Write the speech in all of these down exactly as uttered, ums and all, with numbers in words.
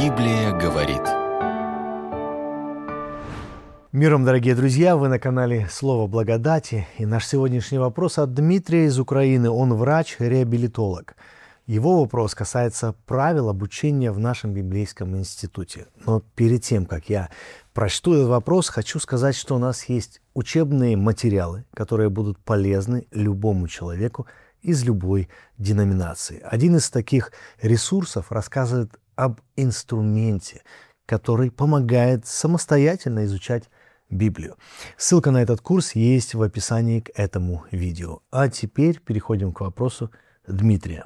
Библия говорит. Миром, дорогие друзья, вы на канале «Слово благодати». И наш сегодняшний вопрос от Дмитрия из Украины. Он врач-реабилитолог. Его вопрос касается правил обучения в нашем библейском институте. Но перед тем, как я прочту этот вопрос, хочу сказать, что у нас есть учебные материалы, которые будут полезны любому человеку из любой деноминации. Один из таких ресурсов рассказывает об инструменте, который помогает самостоятельно изучать Библию. Ссылка на этот курс есть в описании к этому видео. А теперь переходим к вопросу Дмитрия.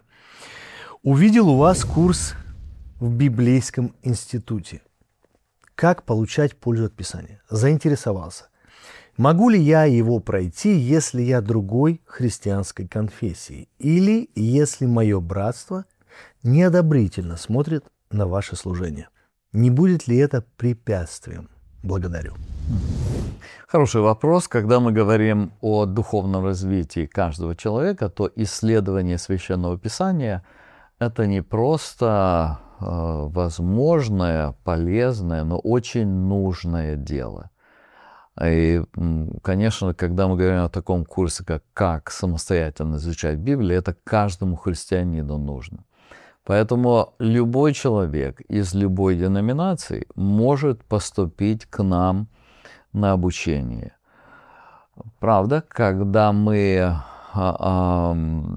Увидел у вас курс в библейском институте. Как получать пользу от Писания? Заинтересовался. Могу ли я его пройти, если я другой христианской конфессии? Или если мое братство неодобрительно смотрит на ваше служение? Не будет ли это препятствием? Благодарю. Хороший вопрос. Когда мы говорим о духовном развитии каждого человека, то исследование Священного Писания – это не просто э, возможное, полезное, но очень нужное дело. И, конечно, когда мы говорим о таком курсе, как «Как самостоятельно изучать Библию», это каждому христианину нужно. Поэтому любой человек из любой деноминации может поступить к нам на обучение. Правда, когда мы а,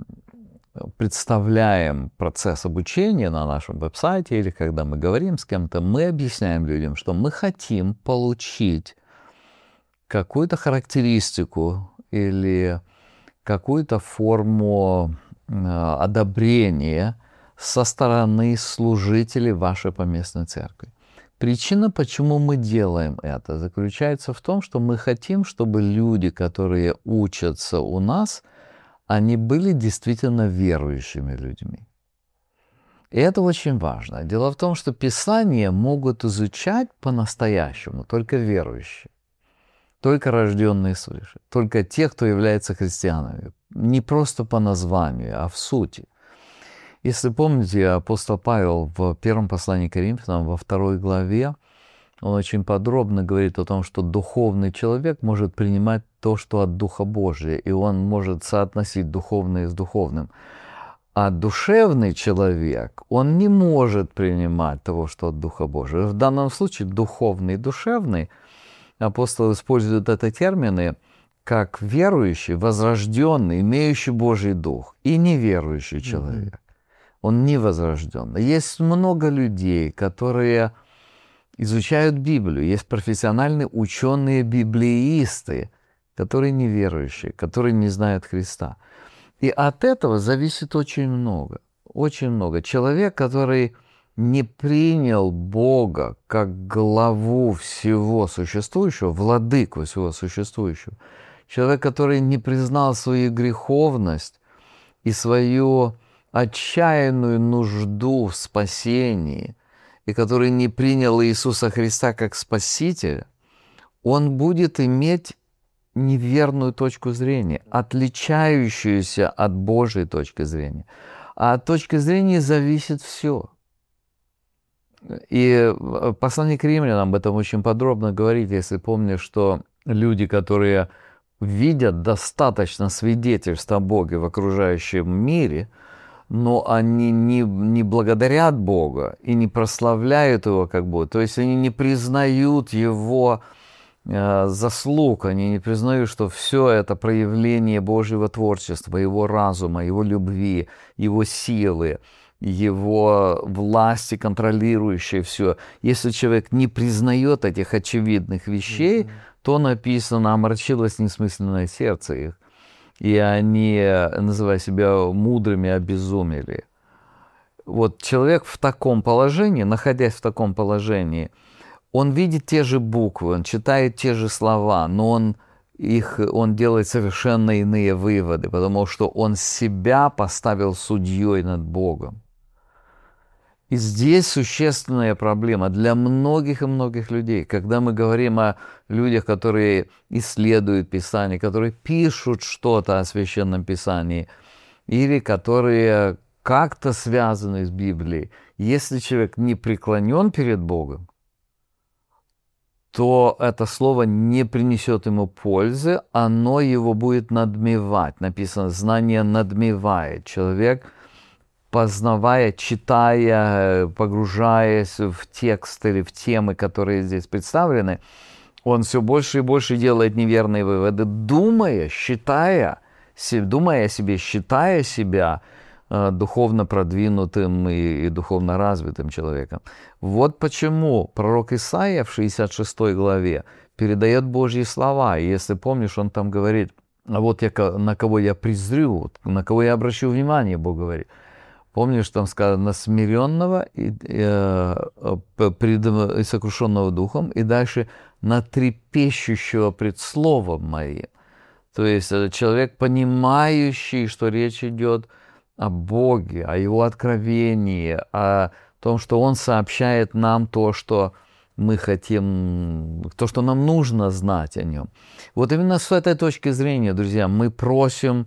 а, представляем процесс обучения на нашем веб-сайте или когда мы говорим с кем-то, мы объясняем людям, что мы хотим получить какую-то характеристику или какую-то форму а, одобрения со стороны служителей вашей поместной церкви. Причина, почему мы делаем это, заключается в том, что мы хотим, чтобы люди, которые учатся у нас, они были действительно верующими людьми. И это очень важно. Дело в том, что Писание могут изучать по-настоящему только верующие, только рожденные свыше, только те, кто является христианами. Не просто по названию, а в сути. Если помните, апостол Павел в первом послании к Коринфянам, во второй главе, он очень подробно говорит о том, что духовный человек может принимать то, что от Духа Божия, и он может соотносить духовное с духовным. А душевный человек, он не может принимать того, что от Духа Божия. В данном случае духовный и душевный, апостол использует это термины как верующий, возрожденный, имеющий Божий Дух, и неверующий человек. Он невозрожденный. Есть много людей, которые изучают Библию. Есть профессиональные ученые-библеисты, которые неверующие, которые не знают Христа. И от этого зависит очень много. Очень много. Человек, который не принял Бога как главу всего существующего, владыку всего существующего, человек, который не признал свою греховность и свою отчаянную нужду в спасении, и который не принял Иисуса Христа как Спасителя, он будет иметь неверную точку зрения, отличающуюся от Божьей точки зрения. А от точки зрения зависит все. И послание к Римлянам об этом очень подробно говорит, если помнишь, что люди, которые видят достаточно свидетельств о Боге в окружающем мире, но они не, не благодарят Бога и не прославляют Его как Бога. То есть они не признают Его э, заслуг, они не признают, что все это проявление Божьего творчества, Его разума, Его любви, Его силы, Его власти, контролирующей все. Если человек не признает этих очевидных вещей, mm-hmm. то написано, омрачилось несмысленное сердце их. И они, называя себя мудрыми, обезумели. Вот человек в таком положении, находясь в таком положении, он видит те же буквы, он читает те же слова, но он, их, он делает совершенно иные выводы, потому что он себя поставил судьей над Богом. И здесь существенная проблема для многих и многих людей. Когда мы говорим о людях, которые исследуют Писание, которые пишут что-то о Священном Писании, или которые как-то связаны с Библией. Если человек не преклонен перед Богом, то это слово не принесет ему пользы, оно его будет надмевать. Написано, знание надмевает. Человек, познавая, читая, погружаясь в текст или в темы, которые здесь представлены, он все больше и больше делает неверные выводы, думая, считая, думая о себе, считая себя духовно продвинутым и, и духовно развитым человеком. Вот почему пророк Исаия в шестьдесят шестой главе передает Божьи слова. И если помнишь, он там говорит, а вот я, на кого я презрю, на кого я обращу внимание, Бог говорит. Помнишь, там сказано, смиренного и, э, пред, и сокрушенного духом, и дальше на трепещущего пред словом моим. То есть человек, понимающий, что речь идет о Боге, о Его откровении, о том, что Он сообщает нам то, что мы хотим, то, что нам нужно знать о Нем. Вот именно с этой точки зрения, друзья, мы просим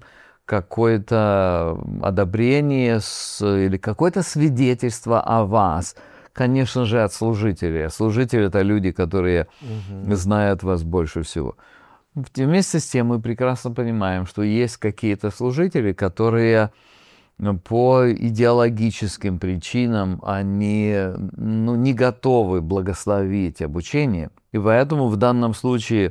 какое-то одобрение с, или какое-то свидетельство о вас, конечно же, от служителей. Служители — это люди, которые угу. знают вас больше всего. Вместе с тем мы прекрасно понимаем, что есть какие-то служители, которые по идеологическим причинам они ну, не готовы благословить обучение. И поэтому в данном случае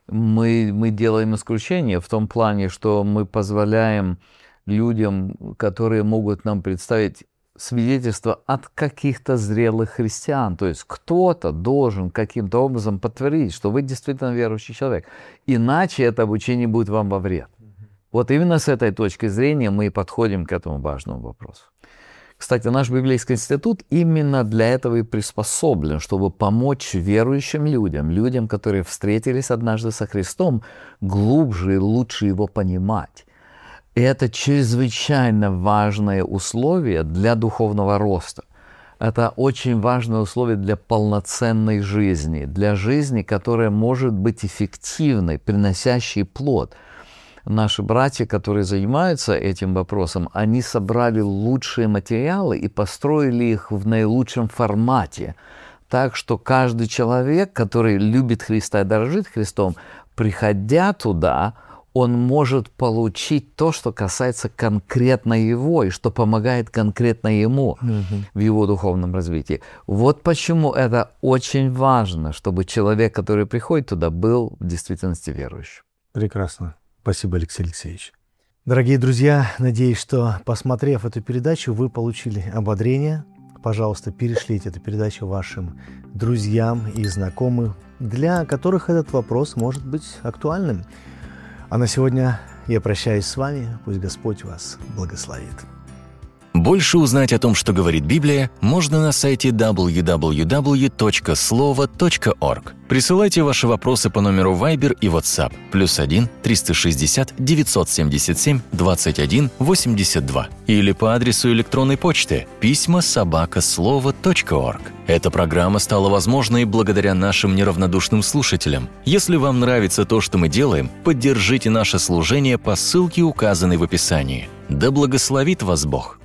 мы, мы делаем исключение в том плане, что мы позволяем людям, которые могут нам представить свидетельство от каких-то зрелых христиан. То есть кто-то должен каким-то образом подтвердить, что вы действительно верующий человек. Иначе это обучение будет вам во вред. Вот именно с этой точки зрения мы и подходим к этому важному вопросу. Кстати, наш библейский институт именно для этого и приспособлен, чтобы помочь верующим людям, людям, которые встретились однажды со Христом, глубже и лучше Его понимать. И это чрезвычайно важное условие для духовного роста. Это очень важное условие для полноценной жизни, для жизни, которая может быть эффективной, приносящей плод. Наши братья, которые занимаются этим вопросом, они собрали лучшие материалы и построили их в наилучшем формате. Так что каждый человек, который любит Христа и дорожит Христом, приходя туда, он может получить то, что касается конкретно его, и что помогает конкретно ему mm-hmm. в его духовном развитии. Вот почему это очень важно, чтобы человек, который приходит туда, был в действительности верующим. Прекрасно. Спасибо, Алексей Алексеевич. Дорогие друзья, надеюсь, что, посмотрев эту передачу, вы получили ободрение. Пожалуйста, перешлите эту передачу вашим друзьям и знакомым, для которых этот вопрос может быть актуальным. А на сегодня я прощаюсь с вами. Пусть Господь вас благословит. Больше узнать о том, что говорит Библия, можно на сайте дабл ю дабл ю дабл ю точка слово точка орг. Присылайте ваши вопросы по номеру Viber и WhatsApp плюс один триста шестьдесят девятьсот семьдесят семь двадцать один восемьдесят два или по адресу электронной почты письма собака слово точка орг. Эта программа стала возможной благодаря нашим неравнодушным слушателям. Если вам нравится то, что мы делаем, поддержите наше служение по ссылке, указанной в описании. Да благословит вас Бог!